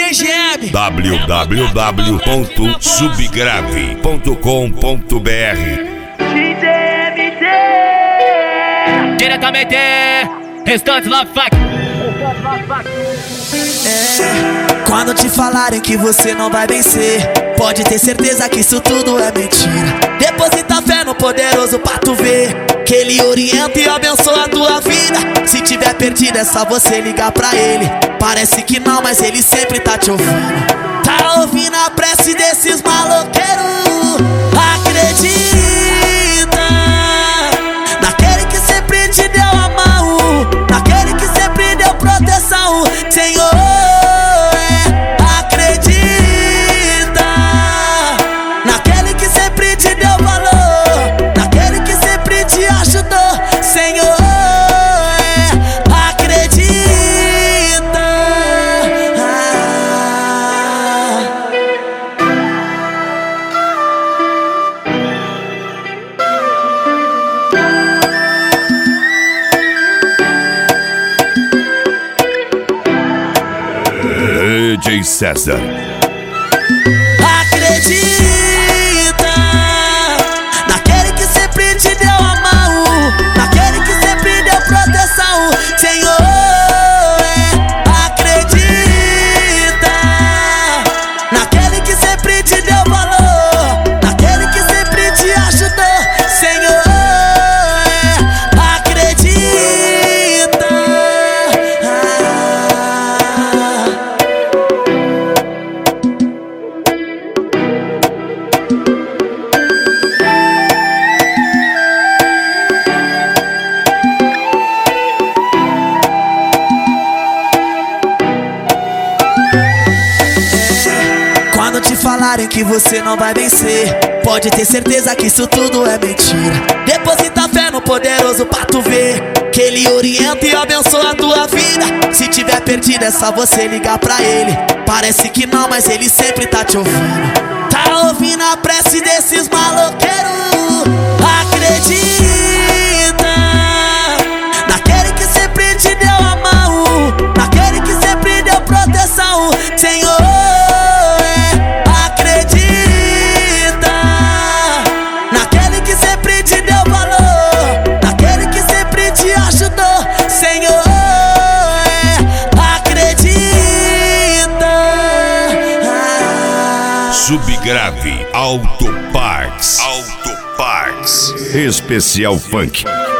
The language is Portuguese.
DJ GM. www.subgrave.com.br. Diretamente, Restantes Love Fuck. Quando te falarem que você não vai vencer, pode ter certeza que isso tudo é mentira. Deposita fé no poderoso pra tu ver que ele orienta e abençoa a tua vida. Se tiver perdido é só você ligar pra ele. Parece que não, mas ele sempre tá te ouvindo. Tá ouvindo a prece desses maloqueiros. Acredita naquele que sempre te deu a mão, naquele que sempre deu proteção, Senhor. Acredita naquele que sempre te deu valor, naquele que sempre te ajudou, Senhor. DJ César. Acredita naquele que sempre te deu a mão, naquele que sempre deu proteção, Senhor. Acredita naquele que sempre te deu valor, naquele que sempre te ajudou, Senhor. Quando te falarem que você não vai vencer, pode ter certeza que isso tudo é mentira. Deposita fé no poderoso pra tu ver que ele orienta e abençoa a tua vida. Se tiver perdido é só você ligar pra ele. Parece que não, mas ele sempre tá te ouvindo. Tá ouvindo a prece desses maloqueiros. Acredita naquele que sempre te deu a mão, naquele que sempre deu proteção, Senhor. Subgrave Auto Parts. Especial Funk.